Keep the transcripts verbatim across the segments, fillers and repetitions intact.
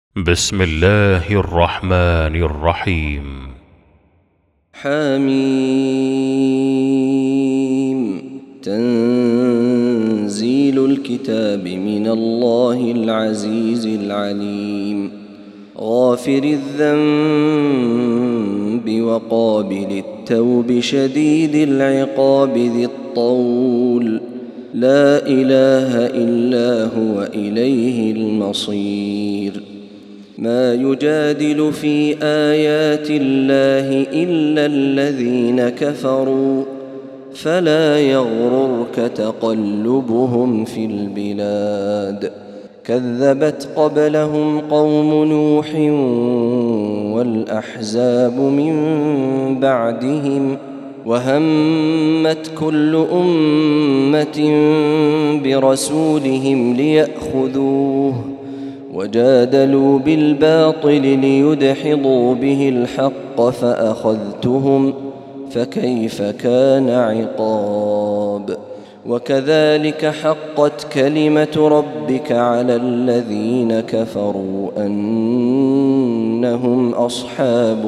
بسم الله الرحمن الرحيم. حميم. تنزيل الكتاب من الله العزيز العليم. غافر الذنب وقابل التوب شديد العقاب ذي الطول، لا إله إلا هو إليه المصير. ما يجادل في آيات الله إلا الذين كفروا، فلا يغررك تقلبهم في البلاد. كذبت قبلهم قوم نوح والأحزاب من بعدهم، وهمت كل أمة برسولهم ليأخذوه، وجادلوا بالباطل ليدحضوا به الحق فأخذتهم، فكيف كان عقاب. وكذلك حقت كلمة ربك على الذين كفروا أنهم أصحاب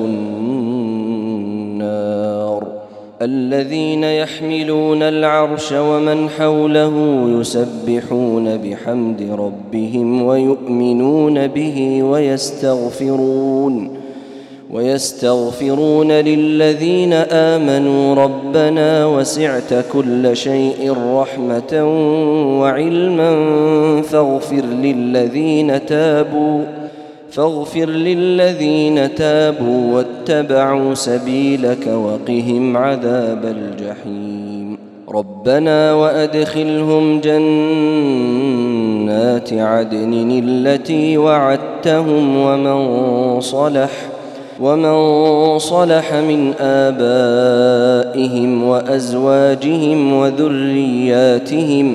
النار. الذين يحملون العرش ومن حوله يسبحون بحمد ربهم ويؤمنون به ويستغفرون ويستغفرون للذين آمنوا ربنا وسعت كل شيء رحمة وعلما فاغفر للذين تابوا فاغفر للذين تابوا واتبعوا سبيلك وقهم عذاب الجحيم. ربنا وأدخلهم جنات عدن التي وعدتهم ومن صلح ومن صلح من آبائهم وأزواجهم وذرياتهم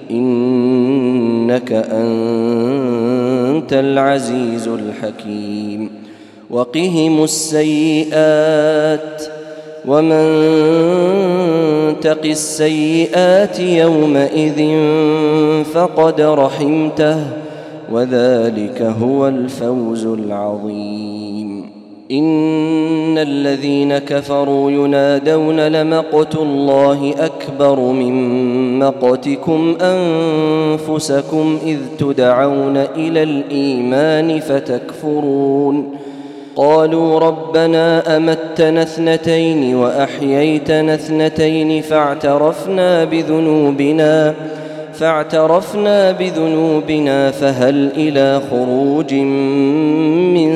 إنك أنت العزيز الحكيم. وقهم السيئات ومن تق السيئات يومئذ فقد رحمته، وذلك هو الفوز العظيم. إن الذين كفروا ينادون لمقت الله أكبر من مقتكم أنفسكم إذ تدعون إلى الإيمان فتكفرون. قالوا ربنا أمتنا اثنتين وأحييتنا اثنتين فاعترفنا بذنوبنا فاعترفنا بذنوبنا فهل إلى خروج من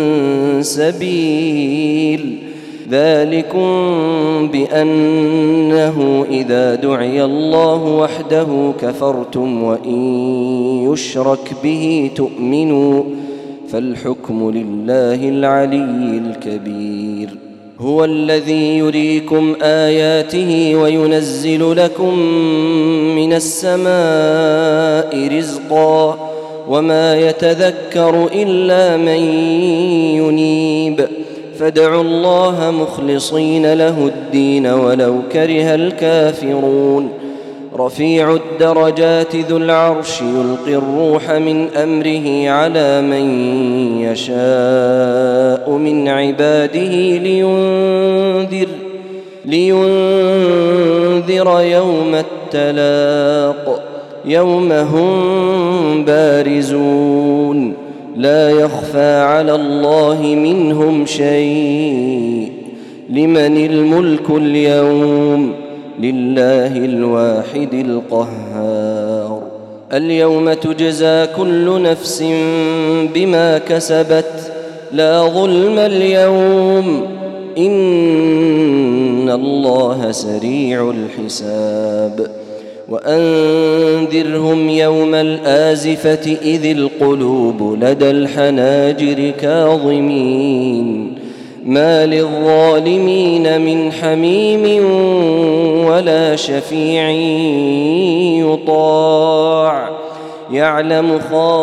سبيل. ذلكم بأنه إذا دعي الله وحده كفرتم وإن يشرك به تؤمنوا، فالحكم لله العلي الكبير. هو الذي يريكم آياته وينزل لكم من السماء رزقا، وما يتذكر إلا من ينيب. فادعوا الله مخلصين له الدين ولو كره الكافرون. رفيع الدرجات ذو العرش يلقي الروح من أمره على من يشاء من عباده لينذر, لينذر يوم التلاق، يوم هم بارزون لا يخفى على الله منهم شيء. لمن الملك اليوم؟ لله الواحد القهار. اليوم تجزى كل نفس بما كسبت لا ظلم اليوم إن الله سريع الحساب. وأنذرهم يوم الآزفة إذ القلوب لدى الحناجر كاظمين ما للظالمين من حميم ولا شفيع يطاع. يعلم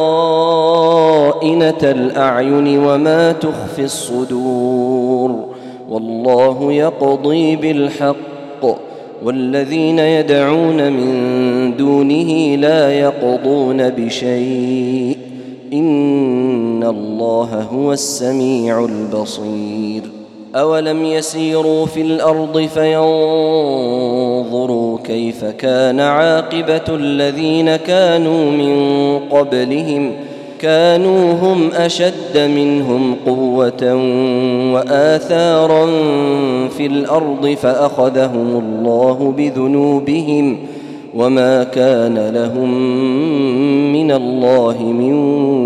خائنة الأعين وما تخفي الصدور، والله يقضي بالحق والذين يدعون من دونه لا يقضون بشيء إن الله هو السميع البصير أولم يسيروا في الأرض فينظروا كيف كان عاقبة الذين كانوا من قبلهم كانوا هم أشد منهم قوة وآثارا في الأرض فأخذهم الله بذنوبهم وما كان لهم من الله من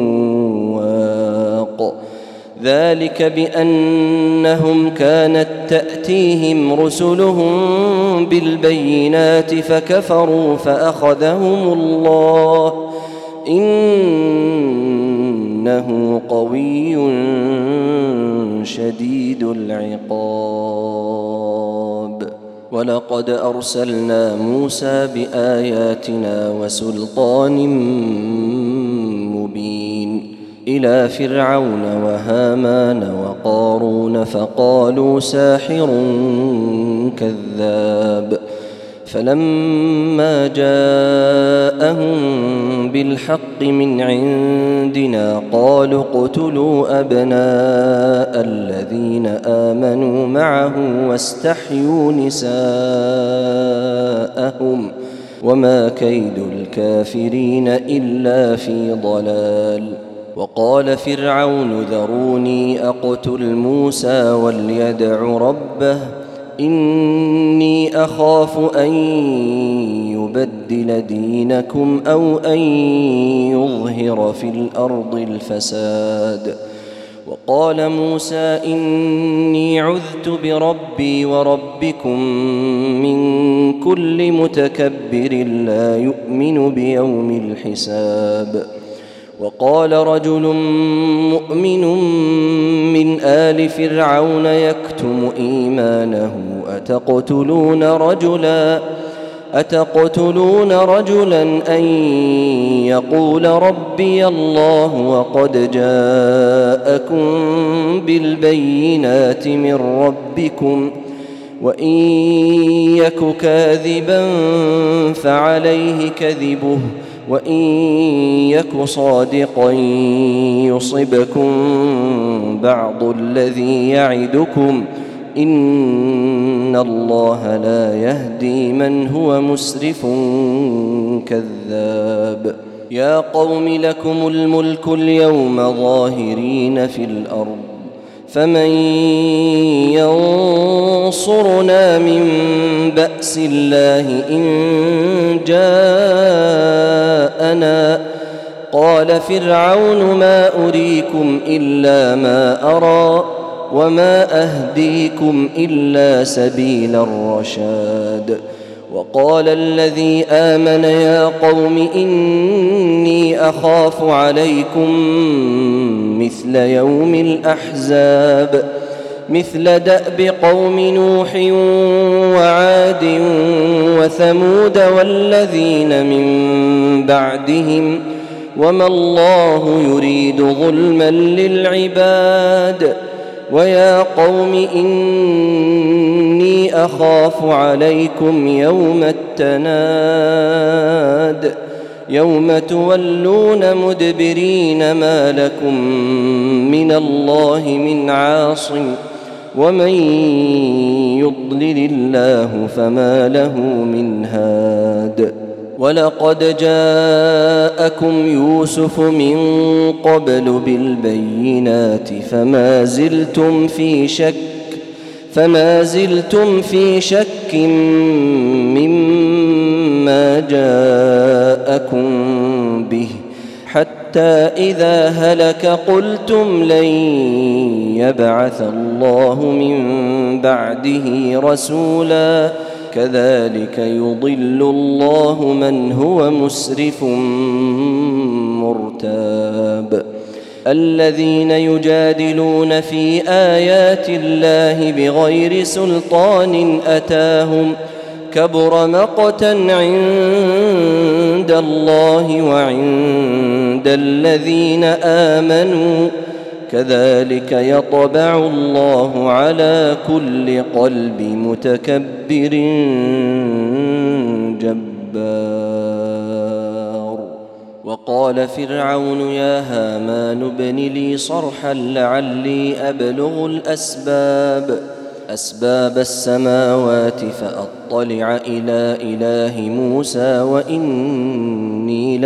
واق ذلك بأنهم كانت تأتيهم رسلهم بالبينات فكفروا فأخذهم الله إنه قوي شديد العقاب ولقد أرسلنا موسى بآياتنا وسلطان مبين إلى فرعون وهامان وقارون فقالوا ساحر كذاب فلما جاءهم بالحق من عندنا قالوا اقتلوا أبناء الذين آمنوا معه واستحيوا نساءهم وما كيد الكافرين إلا في ضلال وقال فرعون ذروني أقتل موسى وليدع ربه إني أخاف أن يبدل دينكم أو أن يظهر في الأرض الفساد وقال موسى إني عذت بربي وربكم من كل متكبر لا يؤمن بيوم الحساب وقال رجل مؤمن من آل فرعون يكتم إيمانه أتقتلون رجلا أتقتلون رجلا أن يقول ربي الله وقد جاءكم بالبينات من ربكم وإن يك كاذبا فعليه كذبه وإن يك صادقا يصبكم بعض الذي يعدكم إن الله لا يهدي من هو مسرف كذاب يا قوم لكم الملك اليوم ظاهرين في الأرض فمن ينصرنا من بأس الله إن جاءنا قال فرعون ما أريكم إلا ما أرى وما أهديكم إلا سبيل الرشاد وقال الذي آمن يا قوم إني أخاف عليكم مثل يوم الأحزاب مثل دأب قوم نوح وعاد وثمود والذين من بعدهم وما الله يريد ظلما للعباد ويا قوم إني أخاف عليكم يوم التناد يوم تولون مدبرين ما لكم من الله من عاصم ومن يضلل الله فما له من هاد ولقد جاءكم يوسف من قبل بالبينات فما زلتم في شك فما زلتم في شك مما جاءكم به حتى إذا هلك قلتم لن يبعث الله من بعده رسولا كذلك يضل الله من هو مسرف مرتاب الذين يجادلون في آيات الله بغير سلطان أتاهم كبر مقتا عند الله وعند الذين آمنوا كذلك يطبع الله على كل قلب متكبر جبار وقال فرعون يا هامان ابن لي صرحا لعلي أبلغ الأسباب أسباب السماوات فأطلع إلى إله موسى وإني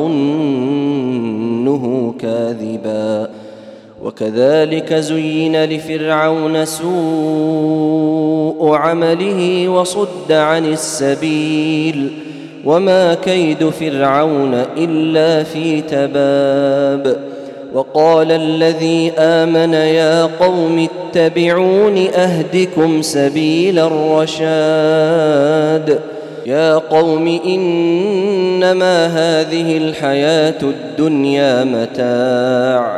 لأظنه كاذبا وكذلك زين لفرعون سوء عمله وصد عن السبيل وما كيد فرعون إلا في تباب وقال الذي آمن يا قوم اتبعون أهدكم سبيل الرشاد يا قوم إنما هذه الحياة الدنيا متاع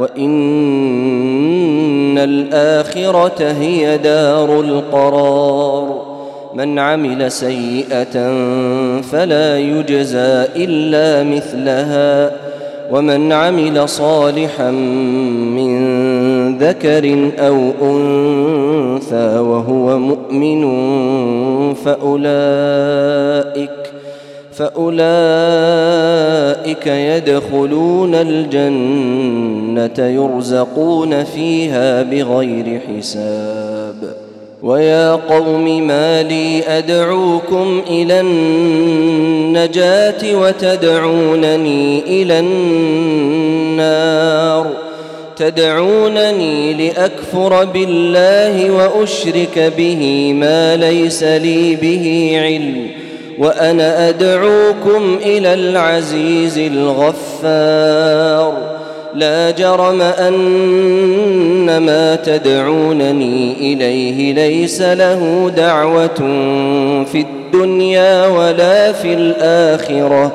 وإن الآخرة هي دار القرار من عمل سيئة فلا يجزى إلا مثلها ومن عمل صالحا من ذكر أو أنثى وهو مؤمن فأولئك فأولئك يدخلون الجنة يرزقون فيها بغير حساب ويا قوم ما لي أدعوكم إلى النجاة وتدعونني إلى النار تدعونني لأكفر بالله وأشرك به ما ليس لي به علم وأنا أدعوكم إلى العزيز الغفار لا جرم أن ما تدعونني إليه ليس له دعوة في الدنيا ولا في الآخرة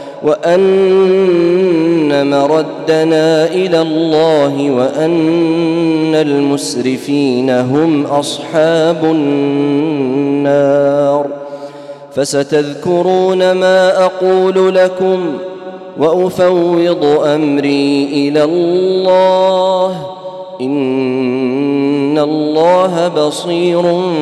وأن مردنا إلى الله وأن المسرفين هم أصحاب النار فستذكرون ما أقول لكم وأفوض أمري إلى الله إن الله بصير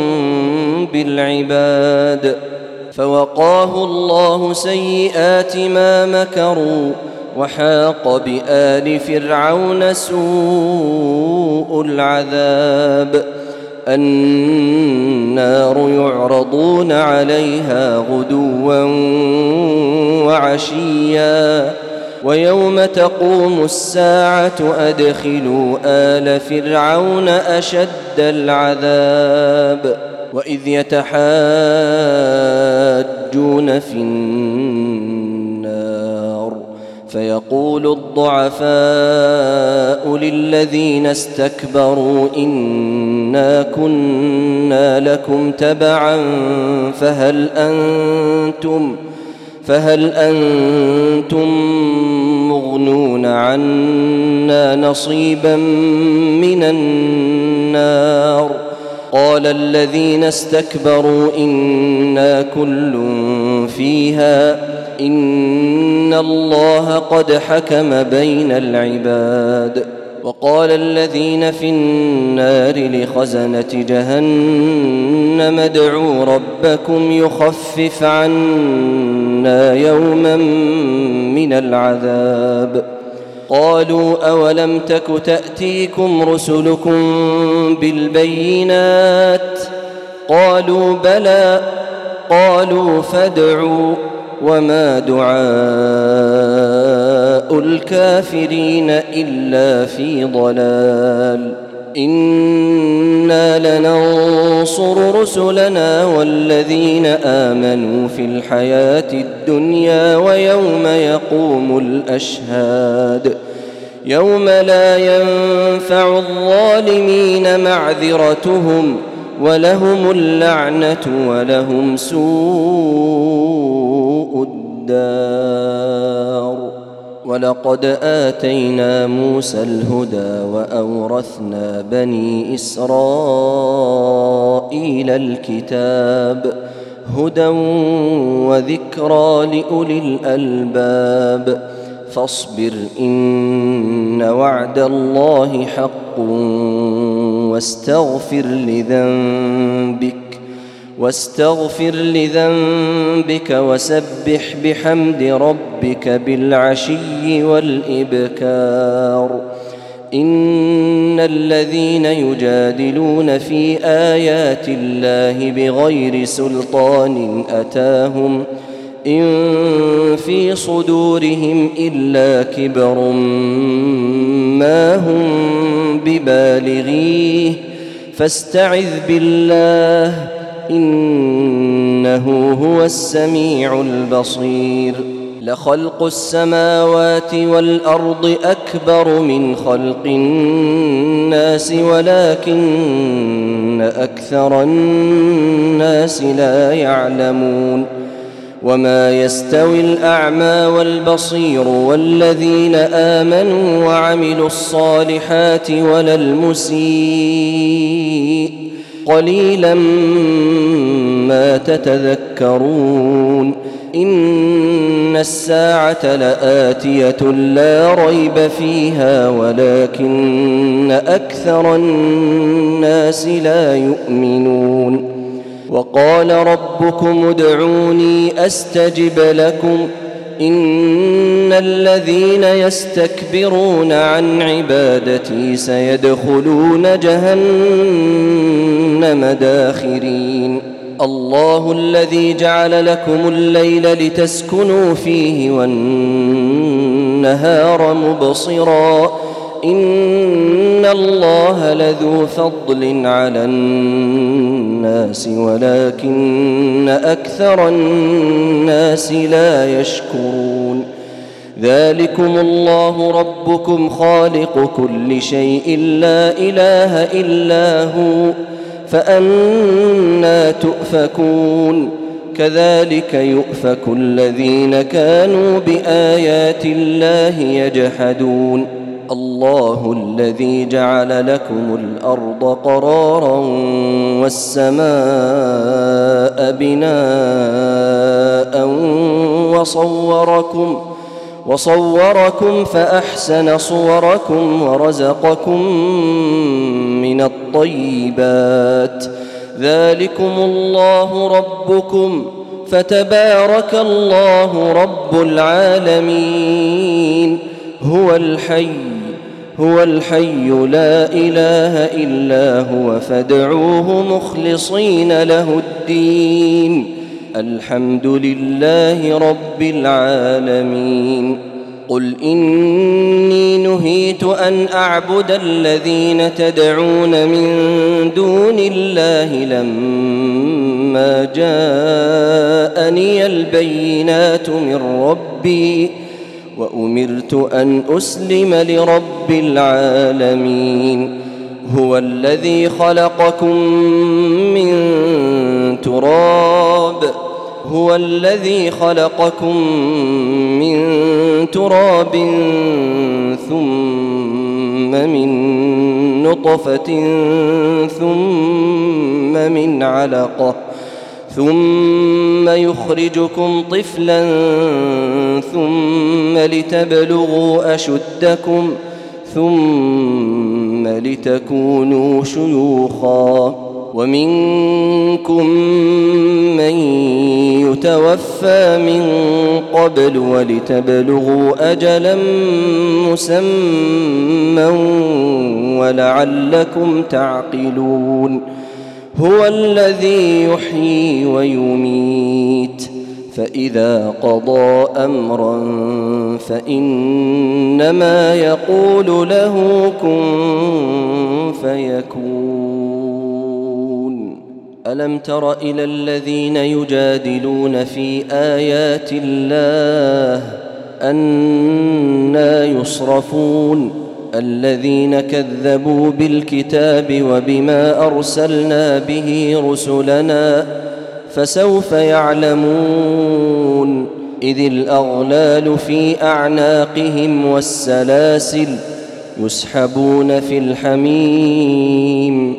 بالعباد فوقاه الله سيئات ما مكروا وحاق بآل فرعون سوء العذاب النار يعرضون عليها غدوا وعشيا ويوم تقوم الساعة أدخلوا آل فرعون أشد العذاب وإذ يتحاجون في النار فيقول الضعفاء للذين استكبروا إنا كنا لكم تبعا فهل أنتم فهل أنتم مغنون عنا نصيبا من النار قال الذين استكبروا إنا كل فيها إن الله قد حكم بين العباد وقال الذين في النار لخزنة جهنم ادعوا ربكم يخفف عنا يوما من العذاب قالوا أولم تك تأتيكم رسلكم بالبينات قالوا بلى قالوا فادعوا وما دعاء الكافرين إلا في ضلال إنا لننصر رسلنا والذين آمنوا في الحياة الدنيا ويوم يقوم الأشهاد يوم لا ينفع الظالمين معذرتهم ولهم اللعنة ولهم سوء الدار ولقد آتينا موسى الهدى وأورثنا بني إسرائيل الكتاب هدى وذكرى لأولي الألباب فاصبر إن وعد الله حق واستغفر لذنبك واستغفر لذنبك وسبح بحمد ربك بالعشي والإبكار. إن الذين يجادلون في آيات الله بغير سلطان أتاهم إن في صدورهم إلا كبر ما هم ببالغيه فاستعذ بالله إنه هو السميع البصير. لخلق السماوات والأرض أكبر من خلق الناس ولكن أكثر الناس لا يعلمون. وما يستوي الأعمى والبصير والذين آمنوا وعملوا الصالحات ولا المسيء قليلا ما تتذكرون. إن الساعة لآتية لا ريب فيها ولكن أكثر الناس لا يؤمنون. وقال ربكم ادعوني أستجب لكم إن الذين يستكبرون عن عبادتي سيدخلون جهنم داخرين. الله الذي جعل لكم الليل لتسكنوا فيه والنهار مبصرا إن الله لذو فضل على الناس ولكن أكثر الناس لا يشكرون. ذلكم الله ربكم خالق كل شيء لا إله إلا هو فأنى تؤفكون. كذلك يؤفك الذين كانوا بآيات الله يجحدون. الله الذي جعل لكم الأرض قرارا والسماء بناء وصوركم وصوركم فأحسن صوركم ورزقكم من الطيبات. ذلكم الله ربكم فتبارك الله رب العالمين. هو الحي هو الحي لا إله إلا هو فادعوه مخلصين له الدين الحمد لله رب العالمين. قل إني نهيت أن أعبد الذين تدعون من دون الله لما جاءني البينات من ربي وأمرت أن أسلم لرب العالمين. هو الذي خلقكم من تراب هو الذي خلقكم من تراب ثم من نطفة ثم من علقة ثم يخرجكم طفلا ثم لتبلغوا أشدكم ثم لتكونوا شيوخا ومنكم من يتوفى من قبل ولتبلغوا أجلا مسمى ولعلكم تعقلون. هو الذي يحيي ويميت فإذا قضى أمرا فإنما يقول له كن فيكون. ألم تر إلى الذين يجادلون في آيات الله أنى يصرفون الذين كذبوا بالكتاب وبما أرسلنا به رسلنا فسوف يعلمون إذ الأغلال في أعناقهم والسلاسل يسحبون في الحميم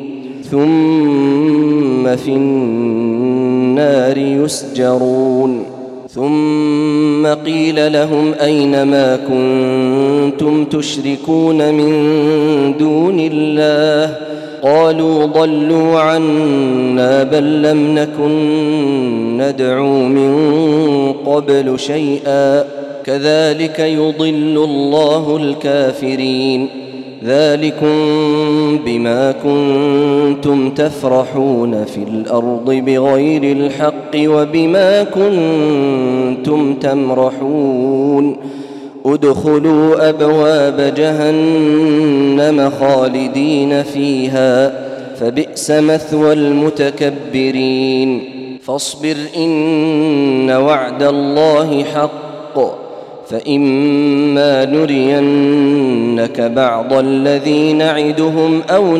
ثم في النار يسجرون. ثم قيل لهم أين ما كنتم تشركون من دون الله قالوا ضلوا عنا بل لم نكن ندعو من قبل شيئا كذلك يضل الله الكافرين ذلكم بما كنتم تفرحون في الأرض بغير الحق وبما كنتم تمرحون ادخلوا أبواب جهنم خالدين فيها فبئس مثوى المتكبرين فاصبر إن وعد الله حق فإما نرينك بعض الذي نعدهم أو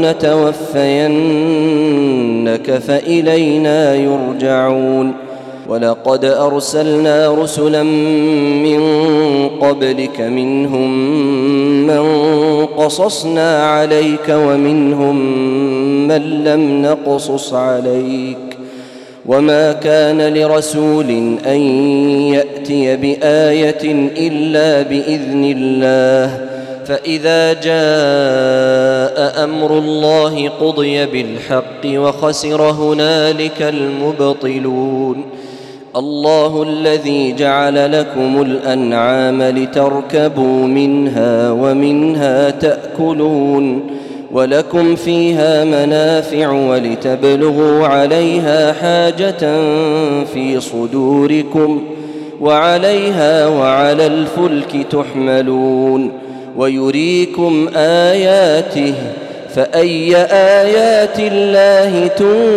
نتوفينك فإلينا يرجعون ولقد أرسلنا رسلا من قبلك منهم من قصصنا عليك ومنهم من لم نقصص عليك وما كان لرسول أن يأتي بآية إلا بإذن الله فإذا جاء أمر الله قضي بالحق وخسر هنالك المبطلون الله الذي جعل لكم الأنعام لتركبوا منها ومنها تأكلون ولكم فيها منافع ولتبلغوا عليها حاجة في صدوركم وعليها وعلى الفلك تحملون ويريكم آياته فأي آيات الله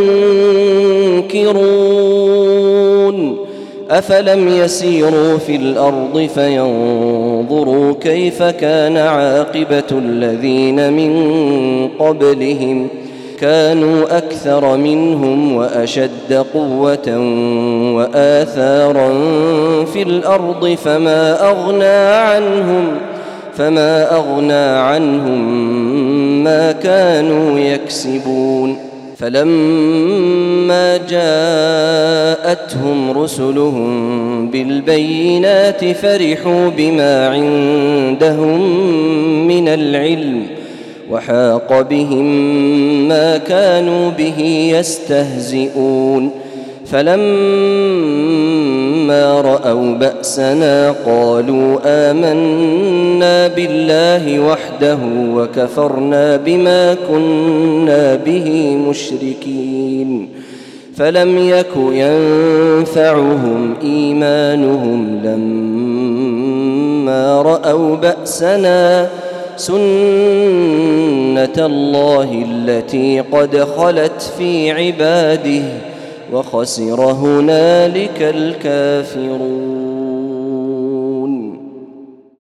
تنكرون أفلم يسيروا في الأرض فينظروا كيف كان عاقبة الذين من قبلهم كانوا أكثر منهم وأشد قوة وآثارا في الأرض فما أغنى عنهم فما أغنى عنهم ما كانوا يكسبون فلما جاءتهم رسلهم بالبينات فرحوا بما عندهم من العلم وحاق بهم ما كانوا به يستهزئون فلما رأوا بأسنا قالوا آمنا بالله وحده وكفرنا بما كنا به مشركين فلم يك ينفعهم إيمانهم لما رأوا بأسنا سنة الله التي قد خلت في عباده وخسر هنالك الكافرون.